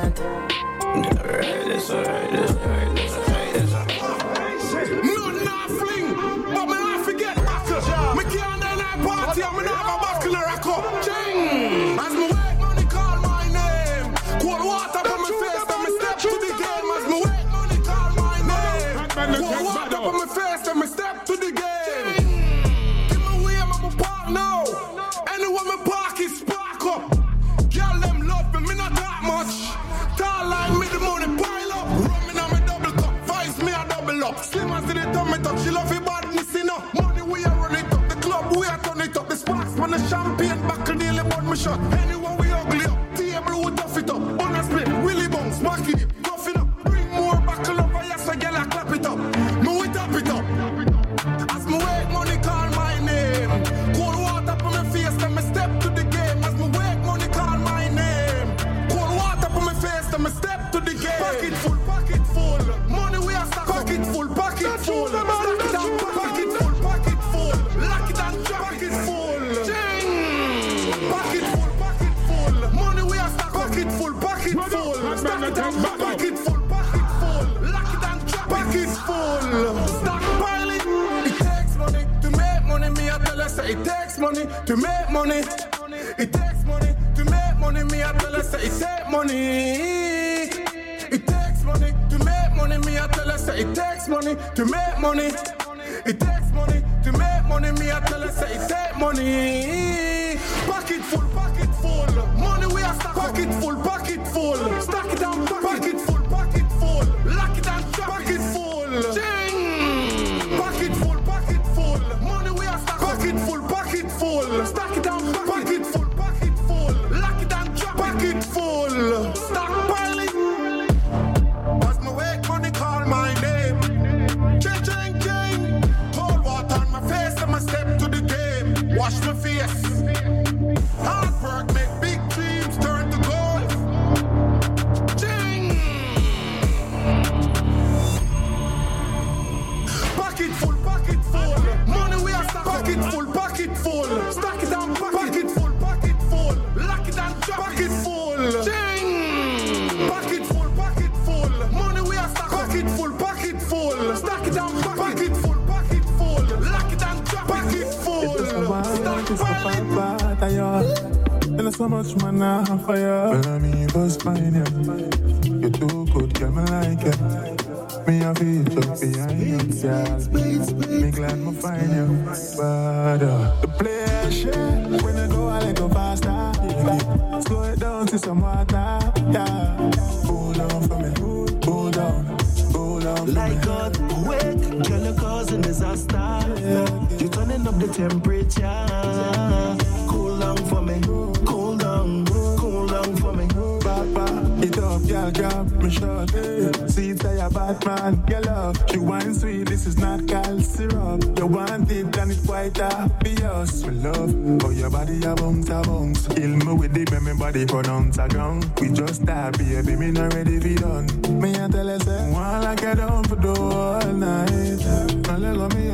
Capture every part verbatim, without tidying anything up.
that. Alright, that's alright, that's alright, that's alright, that's alright. No, not fling, but me not forget buckle. Me can't do that party, and me not have a buckle or a cup. Ching! As me wake, money call my name. Cold water on my face, then me step to the game. As me wake, money call my name. Cold water on my face, then me step to the game. Give me way, I'm a park now. Anywhere me park is spark up. Girl, them love me, me not that much. Tall like me, the money pile up. Rumming on me double cup, vice me a double up. Slim as the tummy tuck, she love it badness, you know. Money we a run it up, the club we a turn it up. The sparks when the champagne buckle nearly bought me shot. Anyone we ugly up, table we tough it up. On a split, Willy bounce, back it up, tough it up. Bring more buckle up, I yes, I get a clap it up. Me we tap it up. As me wake, money call my name. Cold water on my face, then me step to the game. As me wake, money call my name. Cold water on my face, then me step to the game. Pocket full, pocket full. Money we are stack pocket full, pocket full. Stack it down, pocket full, pocket full. Lock it down, pocket full. Ching! Pocket full, pocket full. Money we are stack pocket full, pocket full. Stack it down, pocket full, pocket full. Lock it down, pocket full. Stack piling. It takes money to make money. Me I tell her say it takes money to make money. It takes money to make money. Me I tell her say it takes money. It takes money to make money. Me I tell her say it takes money to make money. It takes money to make money. Me I tell her say it takes money. Pocket full, pocket full. Money we are stack pocket full, pocket full. Stack it down, pocket full, pocket full. Lock it down, pocket full. Ching! Pocket full, pocket full. Money we are stack pocket full, pocket full. Stack it down, pocket full, pocket full. Lock it down, pocket full. Stack piling. As my wake, money call my name. Ching, ching, ching. Cold water on my face and my step to the game. Wash my face. Hard work make big dreams turn to gold. Ching! Pocket full, pocket full. Money we are stack pocket full, pocket full. Stack it down, pocket full, pocket full. Lock it down, pocket full. Ching! Pocket full, pocket full. Money we are stack pocket full, pocket full. Stack it down, pocket full, pocket full. Lock it down, pocket full. Stack piling. There's so much man I have for you. Well, I mean, first find you. You're too good, girl, me like it. Me a feel just behind you, girl. Me glad me find you. But uh, the play shit, when I go, I let go faster. Yeah. Slow it down to some water. Yeah. Hold on for me. Hold on. Hold on for like me. Like God, wait, girl, you're causing disaster. Yeah. You're turning up the temperature. Cool down for me. Cool down. Cool down for me. Papa, it up, girl, grab me short. See it say a bad man, your love. She wine sweet, this is not cal syrup. You want it and it's quite obvious. Me love, oh your body a bounce a bounce. Kill me with the baby body pronounce a ground. We just start, baby, me not ready for done. Me a tell her say, wanna get down for the all night. And let go me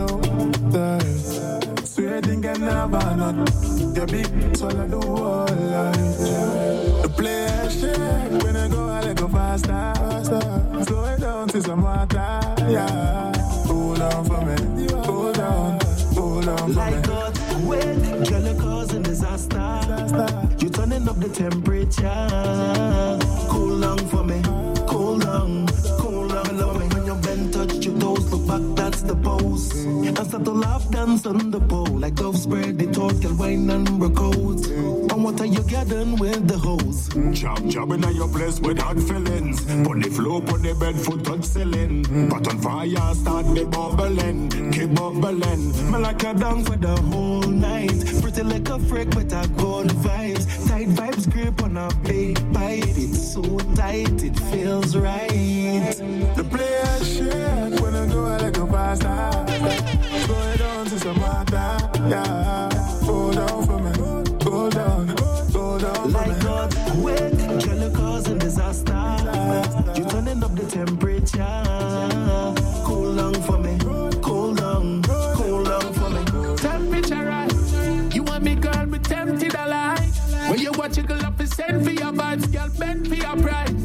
out, sweating can never not. Your big swallow the whole life. The play shit, when I go I let go faster, faster. Slow it down to some water, yeah. Hold on for me, hold on, hold on for like me. God, wait, girl, you're causing disaster. disaster. You're turning up the temperature. Cool down for me, cool down, cool down. Me love it when you bend, touch your toes, look back, that's the pose. And start to laugh, dance on the pole. Like Dove spread the total wine and records. And what are you getting with the hose? Chop, chop in your place without feelings. Put the flow, put the bed, foot touch ceiling. Pot on fire, start the bubbling. Keep bubbling. Me like a dance for the whole night. Pretty like a freak with a gold vibes. Tight vibes grip on a big pipe. It's so tight, it feels right. The play shit, when I go I let go faster. Slow it down to some water, yeah. Hold on for me, hold on, hold on for like me. God, wait, girl, you're causing disaster. You're turning up the temperature. Cool down for me, cool down, cool down for me. Temperature right, you want me girl, me tempted alive. When you watch a girl up, send for your vibes, girl, bend for your price.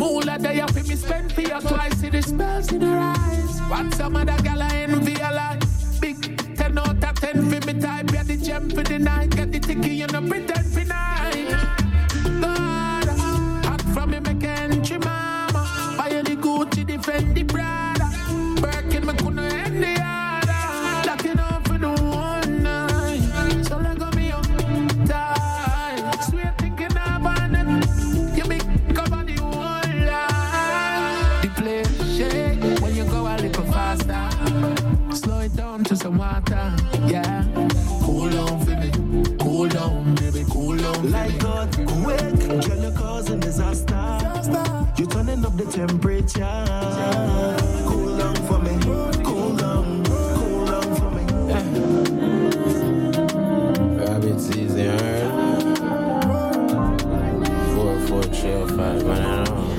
Moolah day up in me spend for you twice. See the spells in her eyes. What some other gal I envy a lot. Big ten out of ten for me type. Yeah, the gem for the night. Get the ticket, you know pretend for night. God, hot from me make entry mama. Buy the Gucci, defend the brother. Birkin me couldn't end the other. Locking up for the one night. So let go me up tight. Sweet thinking about it. You make cover the whole life. The place shake when you go a little faster. Slow it down to some water, yeah. Cool down for me, cool down, baby, cool down. Like God, quick, girl, you're causing disaster. You're turning up the temperature. Cool down for me, cool down, cool down for me. Rabbit season, heard? Four, four, three, oh, five, man, I don't know.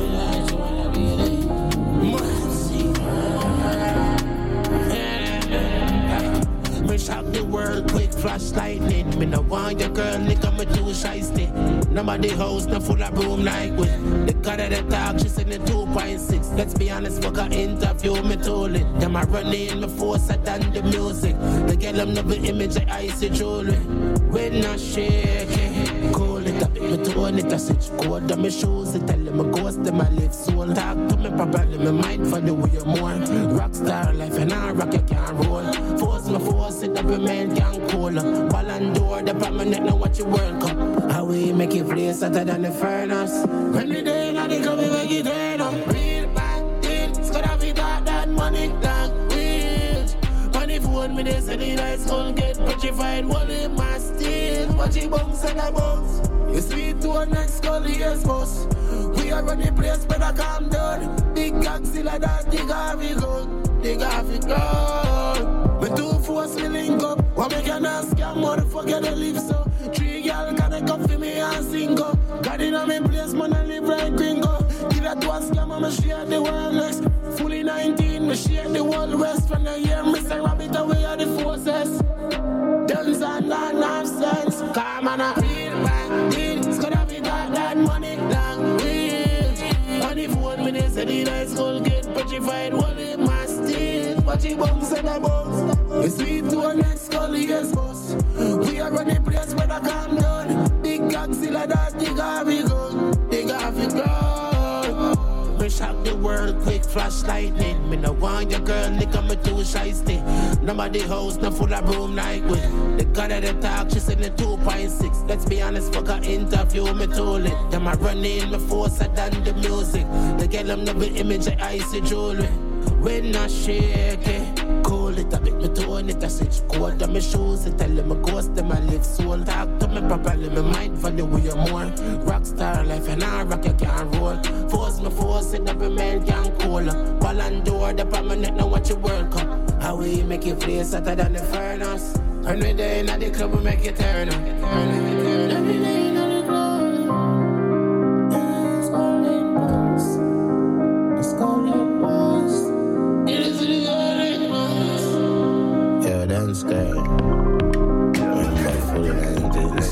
Me shock the world, quick flash lightning. Me no want your girl, nigga, me too shiesty. Nobody house, no full of room like we. The cut of the talk, she said the two point six. Let's be honest, fuck her interview, me told it. Them a running, me force her than the music. The girl, I'm never image, I icy jewelry. When I shake it, cool it up, me tone it, I switch code on my shoes. I tell them I ghost, them I live soul. Talk to me properly, me mind for the way you more. Rockstar life, and I rock, you can't roll. Force me, force it, every man can call. Ball and door, the permanent, now watch your World Cup. How we make it place hotter than the furnace. When we day now they come, we make it turn up. Real bad deals, gonna be got that money down. Real money phone me, they say the nice gun get petrified. One in my steel, watch it bounce and a bounce. You sweet to a next skull, yes boss. We are running place, better calm down. Big Godzilla, that dig off it gun, dig off it gun. We two force me link up. What make an ask ya motherfucker they live so. Three girl gonna come for me and sing up. Got in on me place, man, I live right gringo. Give that to a scam, I'ma share the world next. Fully nineteen, me share the world west. When I hear Mister Rabbit away at the forces. Guns and land nonsense. Come on, a real bad deal. It's gonna be got that money long real. Money phone me, they say the nice skull get petrified. One in my steel. Watch it bounce and a bounce. You sweet to a next skull, yes boss. We are running place where I calm down. Big Godzilla, that dig off it gun, dig off it gun. Me shock the world, quick flash lightning. Me no want your girl, nigga, me too shiesty. Nobody house, no full of room like we. The cut of the talk, she said the two point six. Let's be honest, fuck her interview, me told it. Them a running, me force her than the music. The girl, I'm never image, I icy jewelry. When I shake it, cool it a bit, me tone it, I switch code on my shoes. I tell them I ghost, them I live soul. Talk to me properly, me mind for the way you more. Rockstar life and I rock, you can't roll. Force me, force it, every man can call. Ball and door, the permanent, now watch your World Cup. How we make it place hotter than the furnace. Every day in the club, we make it turn up. Every day in the club. It's golden boss. It's golden boss. Yeah, dance guy. I'm back for the nineties.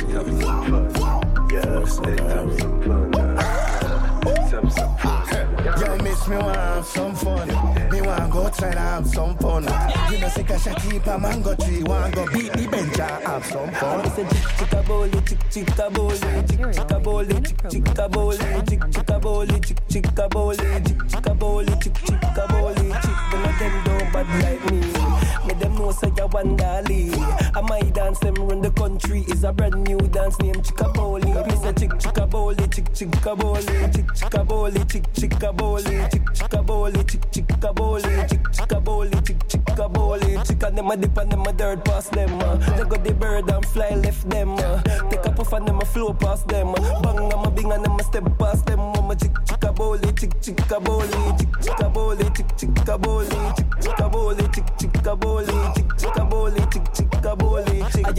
Yo, miss me want have some fun. Me want go try to have some fun. You know, sick as keep a mango tree. Want go beat the bench and have some fun. It's a chick chicka boli, chick chicka boli, chick chicka boli, chick chicka boli, chick chicka boli, chick chicka boli, chick chicka boli, chick chicka boli, chick. None of them don't bad like me. Me them know say ya one dolly. I might dance them run the country. Is a brand new dance named Chicka Boli. Me say chick chicka boli, chick chicka boli, chick chicka boli, chick chicka boli, chick chicka boli, chick chicka boli, chick chicka boli, chick chicka boli. Chick and them a dip and them a dirt past them. Uh. They got the bird and fly left them. Uh. Take a puff and them a flow past them. Uh. Bang and a bing and them a step past them. Mama chick chicka boli, chick chicka boli, chick chicka boli, chick chicka boli, chick chicka boli, chick chicka boli, chick chicka boli, chick chicka boli, chick. I am me bad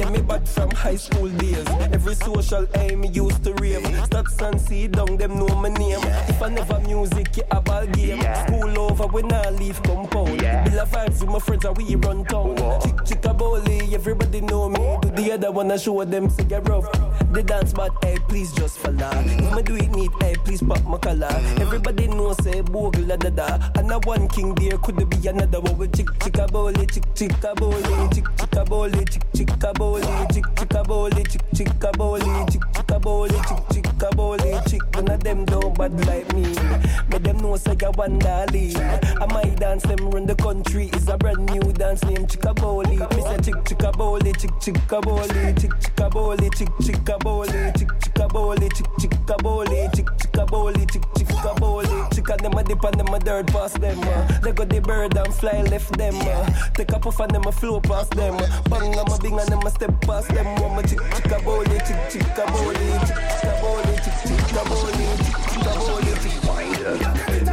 bad from high school days. Every social aim used to rave. Stats and see down, them know my name. If I never music, you a ball game. School over, we nah leave compound. Bill of vibes with my friends and we run town. Chick chicka bowly, everybody know me. Do the other one, I show them cigar rough. The dance but hey, please just follow. If me do it neat, hey, please pop my collar. Everybody knows say bogle la da da. And a one king there could be another one with chick chicka bowly, chick chicka bowly, chick chicka bowly, chick chicka bowly, chick chicka bowly, chick chicka bowly, chick chicka bowly, chick chicka bowly, chick. None of them don't bad like me. But them know say I want dolly. I might dance them run the country. It's a brand new dance named Chicka Bowly. Me say chick chicka bowly, chick chicka bowly, chick chicka bowly, chick chicka bowly, chick chicka bowly, chick chicka bowly, chick chicka bowly, chick chicka bowly. Chick them a dip and them a dirt past them. They got the bird and fly left them. Take a puff and them a flow past them. Bang I'm a bing and them a step past them. One chick chicka bowly, chick chicka bowly, chick chicka bowly, chick chicka bowly, chick chicka bowly, chick. Wind up,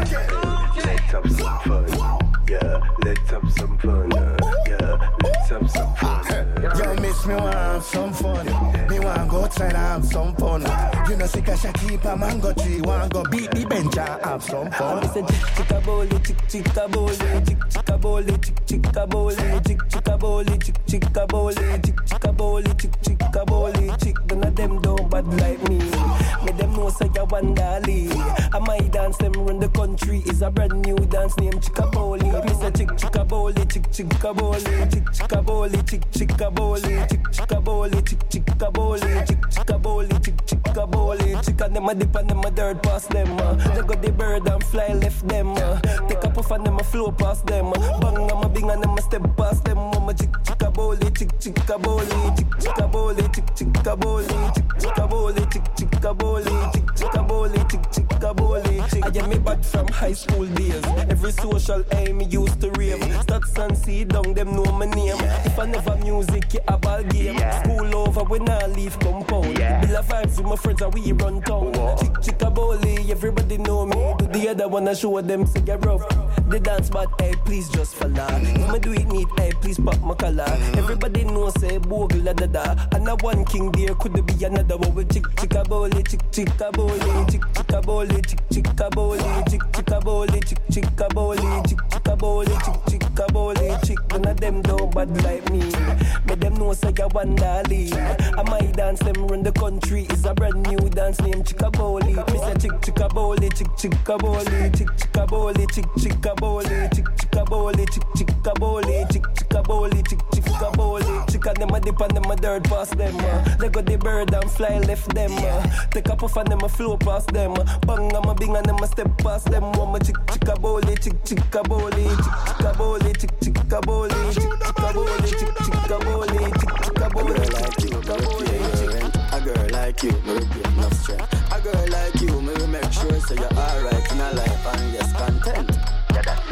let's have some fun. Yeah, let's have some fun. Yeah, let's have some fun. Yo, miss me want have some fun. Me want go outside and have some fun. You know, sick a keep a mango tree. Want go beat the bench and have some fun. Me say chick chicka bowly, chick chicka bowly, chick chicka bowly, chick chicka bowly, chick chicka bowly, chick chicka bowly, chick chicka bowly, chick chicka bowly, chick. None of them don't bad like me. Me them know say I want dolly. I might dance them run the country. It's a brand new dance named Chicka Bowly. Me say chick chicka bowly, chick chicka bowly, chick chicka bowly, chick chicka bowly, chick chicka bowly, chick chicka bowly, chick chicka bowly, chick chicka bowly, chick and them a dip and them a dirt past them. They got the bird and fly left them. Take a puff and them a flow past them. Bang I'm a bing and them a step past them. Mama chick chicka bowly, chick chicka bowly, chick chicka bowly, chick chicka bowly, chick chicka bowly, chick chicka bowly, chick chicka bowly, chick chicka bowly, chick. I am me back from high school days. Every social aim used to rave. Stats and see down, them know my name. If I never music, you a ball game. School over, we nah leave compound. Bill of vibes with my friends and we run town. Chick chicka bowly, everybody know me. Do the other one, I show them cigar rough. The dance but hey, please just follow. If me do it neat, hey, please pop my collar. Everybody knows say bogle la da da. And a one king there could be another one with chick chicka bowly, chick chicka bowly, chick chicka bowly, chick chicka bowly, chick chicka bowly, chick chicka bowly, chick chicka bowly, chick chicka bowly, chick. None of them don't bad like me. But them know say I want dolly. I might dance them run the country. It's a brand new dance named Chicka Bowly. Me say chick chicka bowly, chick chicka bowly, chick chicka bowly, chick chicka bowly, chick chicka bowly, chick chicka bowly, chick chicka bowly, chick chicka bowly, chick and them a dip and them a dirt past them. They got the bird and fly left them. Take a puff and them a flow past them. Bang I'm a bing and them a step past them. One chick chicka bowly, chick chicka bowly, chick chicka bowly, chick chicka bowly, chick chicka bowly, chick chicka bowly, chick chicka bowly, chick chicka bowly. A girl like you, me give enough strength. A girl like you, me make sure so you're alright in a life and yes content. Yeah, that.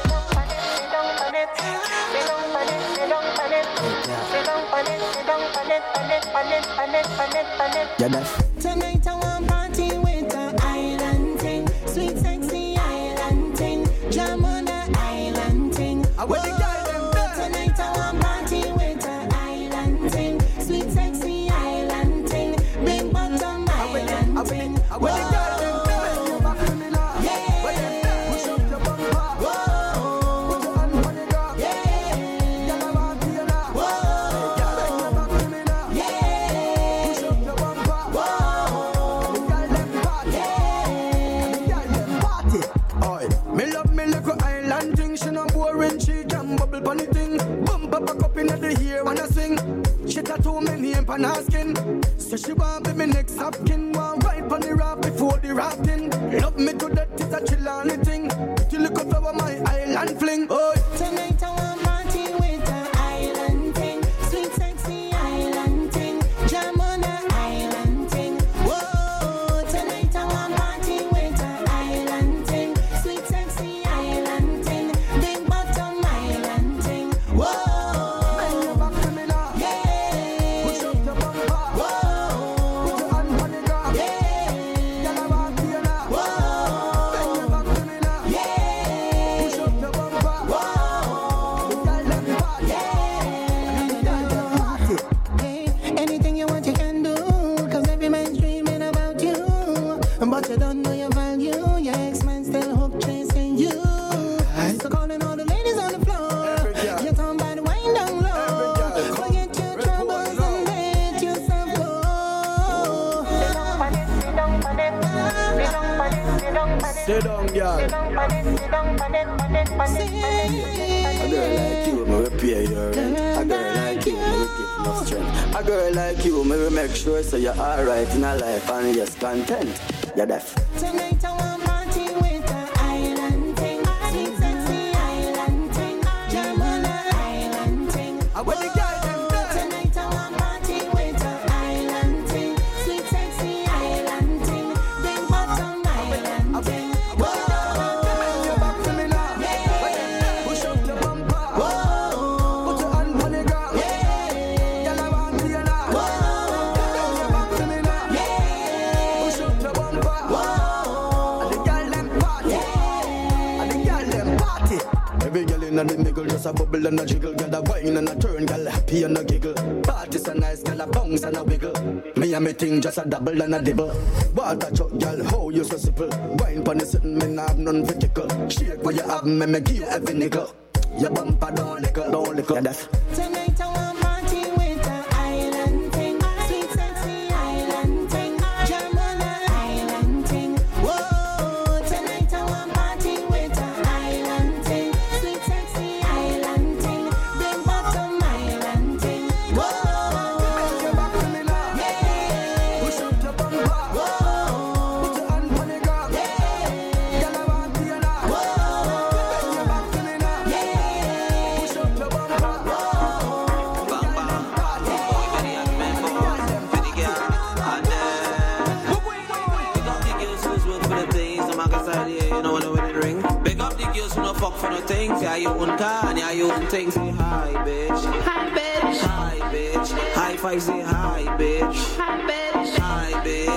Yeah, that. Tonight I want party with an island ting, sweet sexy island ting, jam on the island ting. Whoa. Tonight I want party with an island ting, sweet sexy island ting, big bottom island ting. Whoa. And asking, so she want be me next napkin. Want right on the rap before the rafting. Love me to that, it's a chill on the thing. Till look up over my island fling. Oh, tonight I want party with an island ting, sweet sexy island ting, jam on the island ting. Whoa, tonight I want party with an island ting, sweet sexy island ting, big bottom island ting. Whoa. your value. Your ex-man still hooked chasing you. So calling all the ladies on the floor. You're talking about the wine down low. Forget your troubles and let yourself go. Sit down, girl. A girl like you, me repair your rent. A girl like you, me will give enough strength. A girl like you, me will make sure so you're alright in a life and yes, content. You're deaf. Tonight I want party with an island thing. Sweet sexy island thing. Jam on an island thing. I want the girl them there. Tonight I want party with an island thing. Sweet sexy island thing. Big bottom island thing. And the niggle just a bubble and a jiggle. Got a wine and a turn, gal happy and a giggle. Party so nice, gal a bounce and a wiggle. Me and me thing just a double and a dibble. Water chuck, gal, how you so simple. Wine pon the sitting, me nah have none for tickle. Shake what you have, me me give you every nickel. Your bumper don't lickle, don't lickle. Yeah, that's Tonight I want party with an island thing. Sweet sexy island thing. Jam on an island thing. Whoa, tonight I want party with an island thing. Sweet sexy island thing. Big bottom island thing. Whoa, yeah. push up your bumper. Whoa, Put your hand on the ground. yeah. Gal a want to you now. Bend your back to me now. Yeah. Push up your bumper. Big up the girls who no fuck for no things. Yeah, you own car and yeah, you own things. Say hi, bitch. Hi, bitch. Hi, bitch. High five, say hi, bitch. Hi, bitch. Hi,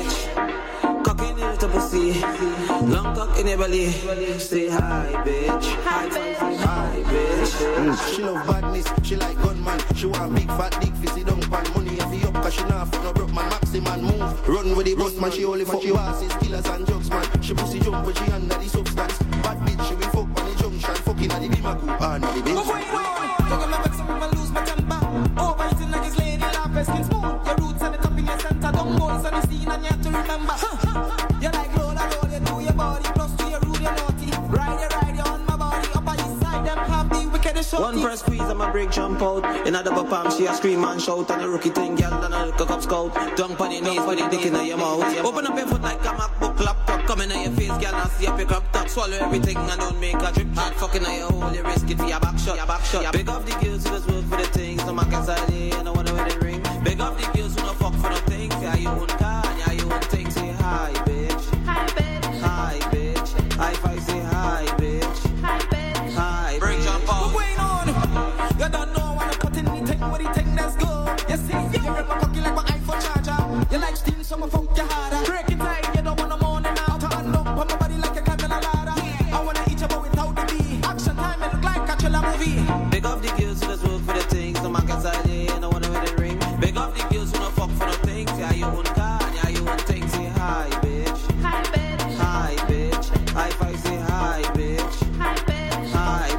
bitch. Cock in your little pussy. Long cock in your belly. Say hi, bitch. High five, say hi, bitch. Mm. She love badness, she like gunman. She want big fat dick, fizzy down pan money every up. Cause she not fuck no broke man, maximum move. Run with the bus man, she only fuck bosses, killers and drugs man. She pussy jump when she under the substance. Bad bitch, she will fuck on the junction. Fucking at the Bima group, and the bitch. But wait, wait, talking about some woman lose my temper. Overeating like his lady, laugh, skin smooth. Your roots at the top in your center. Don't boys on the scene and you have to remember. You like roll and roll, you do your body. Plus to your rude, you're naughty. Ride, you ride, you on my body. Up on his side, them have the wickedest shorty. One press squeeze and my break jump out. In a double palm, she a scream and shout. And a rookie thing, girl, and a little cup scout. Dunk on your knees, put your dick in your mouth. Open up your foot like a MacBook laptop. Come in on your face, girl, and see up your crop top. Swallow everything and don't make a drip. Hard fucking on your hole, you risk it for your back shot. Your back shot. Big up the girls who just work for the things. No man can say and I wanna wear the ring. Big up the girls who no fuck for no things. Yeah, you own car, yeah, you own things. Say hi, bitch. Hi, bitch. Hi, bitch. High five, say hi, bitch. Hi, bitch. Hi, Break bitch. jump out. What's going on? You don't know when I cut anything, what you take, let's go. You see, you rip my cocky like my iPhone charger. You like steal some of fuck your harder. Break it tight, you don't want no morning out. Turn up on my body like a cat in a ladder. I wanna eat you but without the B. Action time, it look like a thriller movie. Big up the girls who just work for the things. No man can say and I wanna wear the ring. Big up the girls who no fuck for no things. Yeah, you own car, yeah, you own things. Say hi, bitch. Hi, bitch. Hi, bitch. High five, say hi, bitch. Hi, bitch. Hi,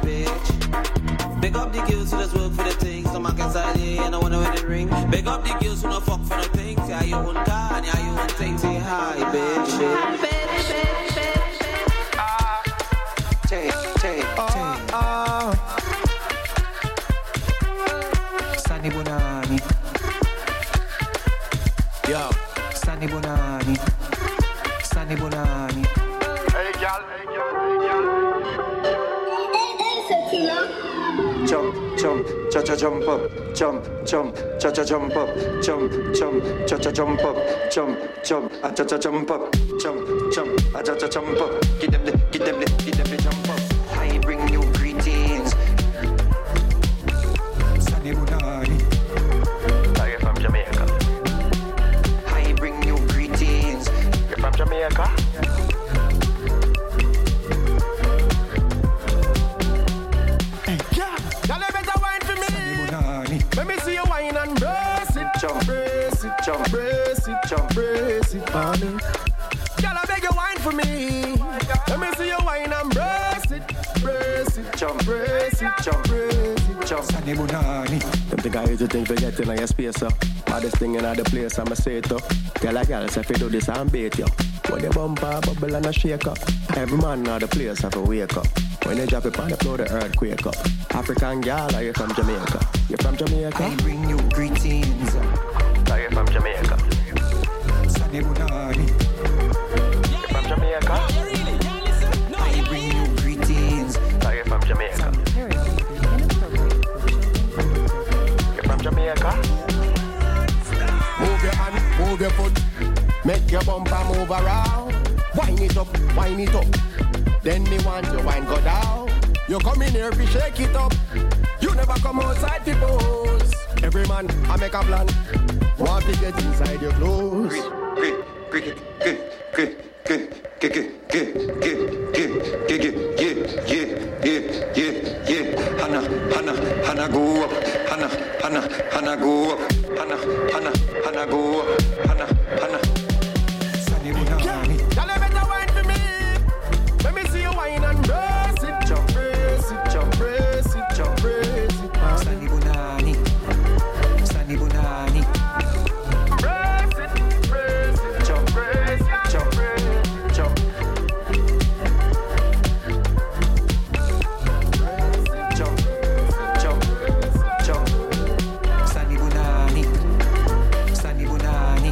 bitch. Big up the girls who just work for the things. No man can say and I wanna wear the ring. Big up the girls who no fuck for no things. Yeah, you own car, yeah, you own things. Say hi, bitch. Hi, bitch. Bitch, bitch. Ah, take, take, take. Ah, Sunny Bonani. Yo, Sunny Bonani. Sunny Bonani. Hey, gal, hey, gal, hey, gal. Jump, jump, cha cha jump up, jump, jump, cha cha jump up, jump, jump, cha cha jump up, jump, jump, ah cha cha jump up, jump, jump, ah cha cha jump up. Get them the, get them the, get them the jump up. I bring you greetings. Sunny Bonani. Are you from Jamaica? I bring you greetings. You're from Jamaica? Let me see you wine and brace it, jump, brace it, jump, brace it, jump, brace it, for me. Girl, I beg you wine for for me. Let me see you wine and brace it, brace it, jump, brace it, jump, brace it, jump. Sunny Bunani. Them think I use the thing for getting on your space, up. Baddest thing in the place, I'ma say it up. Tell a girl, say if you do this, I'm bait you. When the bumper bubble and a shake up. Every man in the place have to wake up. When they drop it on the floor, the earthquake up. African girl, are you from Jamaica? You from Jamaica? I bring you greetings. Are you from Jamaica? Sunny Bunani. You from Jamaica? I bring you greetings. Are you from Jamaica? You from Jamaica? Move your hand, move your foot. Make your bumper move around. Wind it up, wind it up. Then me want your wine go down. You come in here, we shake it up. You never come outside the pose. Every man, I make a plan. Want to get inside your clothes. Cricket, cricket, cricket, cricket, cricket, cricket, cricket, cricket, yeah, yeah, yeah, yeah, yeah. Hana, Hana, Hana go up. Hana, Hana, Hana go up. Hana, Hana, Hana go up. Hana, Hana. Sunny Bunani. Y'all better wine for me. Let me see you wine and brace it, jump, brace it, jump, brace it, jump, brace it. Sunny Bunani, Sunny Bunani. Brace it, brace it, jump, brace it, jump, brace it, jump. Jump, jump, jump. Sunny Bunani, Sunny Bunani.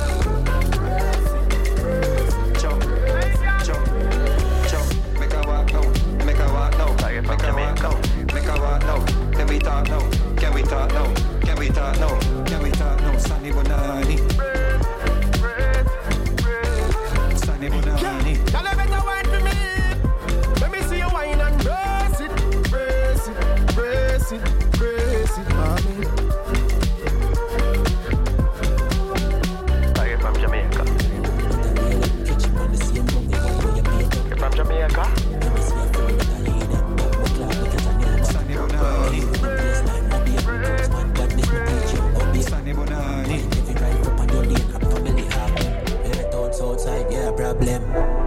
Jump, jump, jump. Make a walk now, make a walk now, make a walk now, make a walk now. Can we talk now? Can we talk now? Can we talk now? Can we talk now? Sunny Bunani, Sunny Bunani. Y'all better wine for me. Let me see you wine and brace it, brace it, brace it, brace it, mommy. Are you from Jamaica? You from Jamaica? Sunny Bunani, Sunny Bunani. Outside, yeah, problem.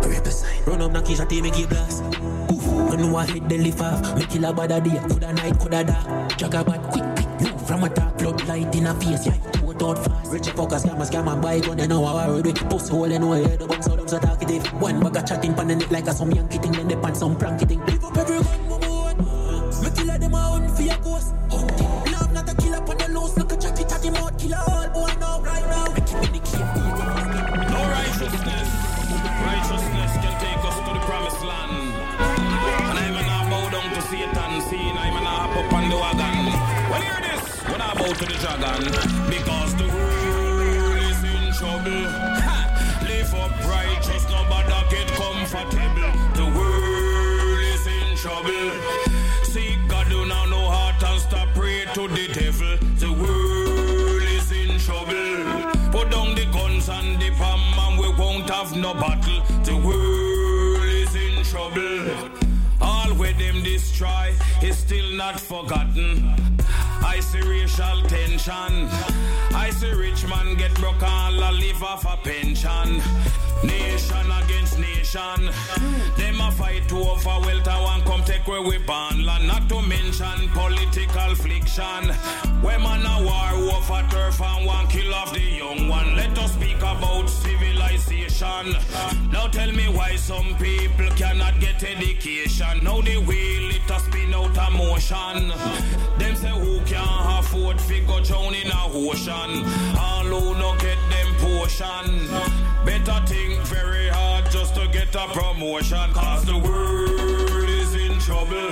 Run up, knock, shot, make it blast. Oof, I know I hit the lift off. Make it a bad idea. Coulda night, coulda dark. Jagga bad, quick, quick. Move from a dark club, light in a face, yeah. Put out fast. Rich focus, scam, scam, and buy gun. They know how I worry. Post hole, they know I hear the box, so them so talkative. One bag of chatting, pan the net like a some Yankee thing. Then they pan some pranky thing. Live up every gun, move on. Me kill them out for your ghost. Love not a killer, pan the loose. Look at chatty, chatty mouth, killer all boy now, right now. Make it the key. No righteousness. Righteousness can take us to the promised land. And I'm gonna bow down to Satan, seeing I'm gonna hop up on the wagon. Well, hear this, when I bow to the dragon, because the world is in trouble. Ha! Live up righteous, nobody get comfortable. The world is in trouble. Seek God, do not know heart and stop pray to the devil. The world is in trouble. Put down the guns and the palm and we won't have no battle. The world is in trouble. All where them destroy is still not forgotten. I see racial tension. I see rich man get broke and live off a pension. Nation against nation. Them a fight over wealth and one come take where we born land. Not to mention political friction. Where man a war over turf and one kill off the young one. Let us speak about civilization. Now tell me why some people cannot get education. Now the wheel it a spin out a motion. Them say who can afford figure drown in a ocean. All who no get them portion. Better think very hard just to get a promotion. Cause the world is in trouble.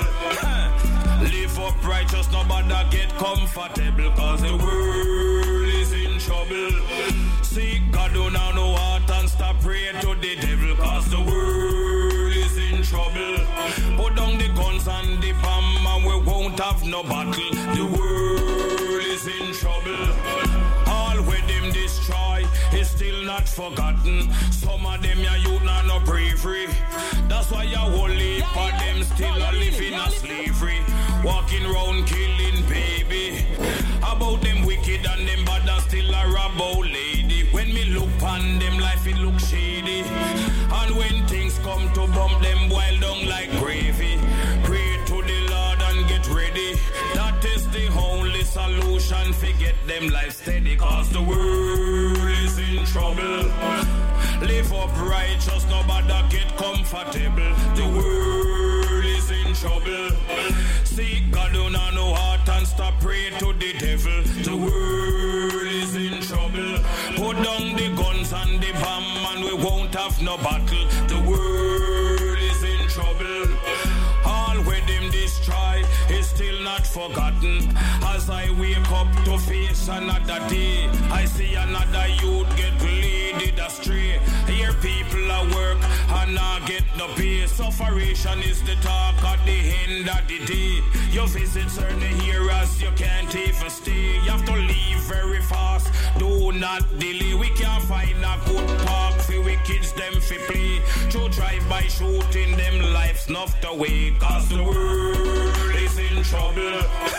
Live up righteous, nobody get comfortable. Cause the world is in trouble. Seek God, do now know heart and stop praying to the devil. Cause the world is in trouble. Put down the guns and the palm and we won't have no battle. The world is in trouble. All where them destroy is still not forgotten. Some of them ya youth not no bravery. That's why ya whole heap of them still a living a slavery. Walking round killing baby. About them wicked and them bad and still a rob old lady. When me look on them life it look shady. And when boil down like gravy. Pray to the Lord and get ready. That is the only solution for get them life steady. Cause the world is in trouble. Live up righteous, nobody get comfortable. The world is in trouble. Seek God on no heart and stop praying to the devil. The world is in trouble. Put down the guns and the bomb and we won't have no battle. The world is in trouble. All with him destroy is still not forgotten. As I wake up to face another day, I see another youth get leaded astray. Here people are work and not get no pay. Sufferation is the talk at the end of the day. You visit certain areas you can't even stay. You have to leave very fast, do not delay. We can't find a good park for we kids them fi play. To drive by shooting them lives snuffed away. Cause the world is in trouble.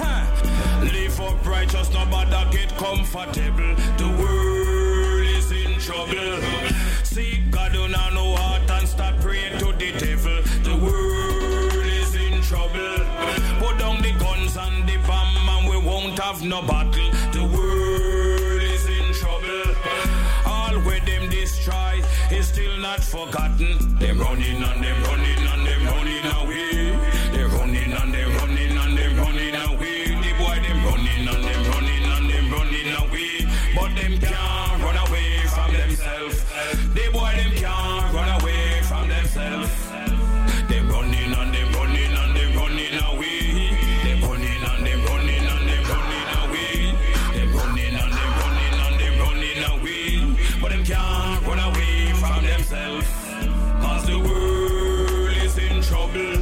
Live up righteous, nobody get comfortable. The world is in trouble. Seek God on no heart and stop praying to the devil. The world is in trouble. Put down the guns and the bomb and we won't have no battle. The world is in trouble. All where them destroy is still not forgotten. Them running and them running and them running away. They're running and them running and them running away. The boy them running and them running and them running away. But them can't run away from themselves. The boy them can't run away from themselves. Them running and them running and them running away. Them running and them running and them running away. Them running and them running and them running away. But them can't run away from themselves. Cause the world is in trouble.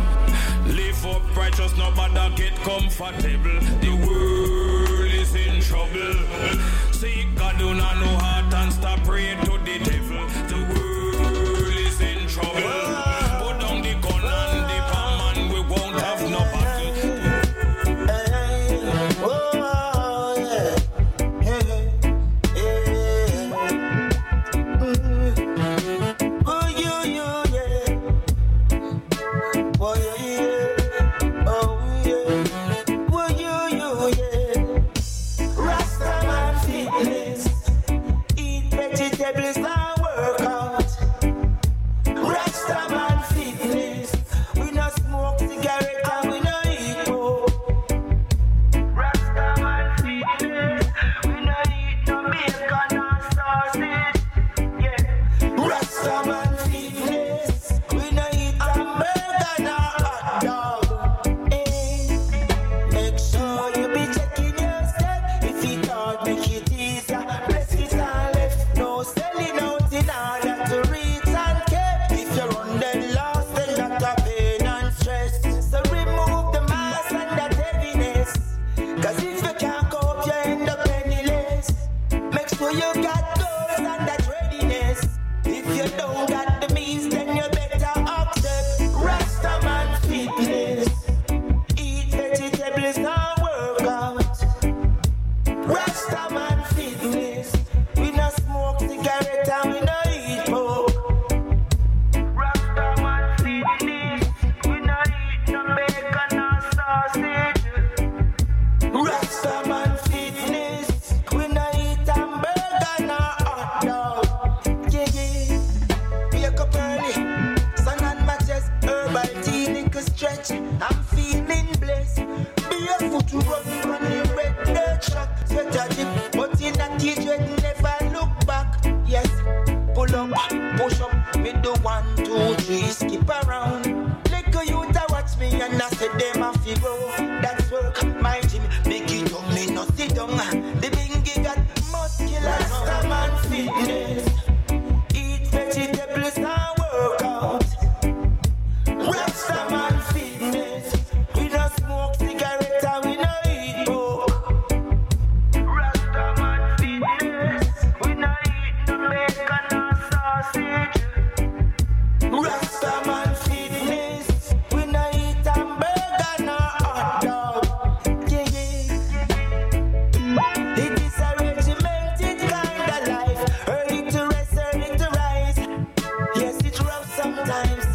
Live up righteous, nobody get comfortable. The world is in trouble. Seek God on no heart and stop praying to the devil. The world is in trouble. Put down the gun and the bomb and we won't have no battle. Hey, oh, yeah. Hey, hey, mm. Oh, you, you, yeah. Oh, yeah, yeah. Oh, yeah. Oh, you, you, yeah. Rastaman fitness. Eat vegetables and work out. Rastaman fitness. We no smoke cigarette and we no eat pork. Rastaman fitness. We no eat no bacon or sausage. Yeah. Rastaman fitness. We no eat hamburger nor hot dog. Eh. Make sure you be checking your step. If you thought make it easier, press it and left. No selling out in order to reach and keep. If you're on the lost, then that's a pain and stress. So remove the mass and that heaviness. Cause if you can't cope, you end up penniless. Make sure you got goals and that readiness. If you don't got the means, then you better accept Rastaman fitness. Eat vegetables and work out. Rastaman fitness. We no smoke cigarette and we no eat pork. Rastaman fitness. We no eat no bacon or sausage. Rastaman fitness. We no eat hamburger nor hot dog. Yeah, yeah. Wake up early. Sun on my chest. Herbal tea, little stretch. I'm feeling blessed. Barefoot running on the red dirt track. Sweater dip, but in a cage red never look back. Yes, pull up, push up, me do one, two, three, skip around. Little youth a watch me and I say them a fi go. That's work, my gym, make it up, me no sit down. The bingy got muscular, Rastaman fitness. Eat vegetables and work out. Rastaman fitness. We no smoke cigarette and we no eat pork. Rastaman fitness. We no eat no bacon or sausage. Rastaman fitness. We no eat hamburger nor hot dog. Yeah, yeah. It is a regimented kind of life. Early to rest, early to rise. Yes, it's rough sometimes.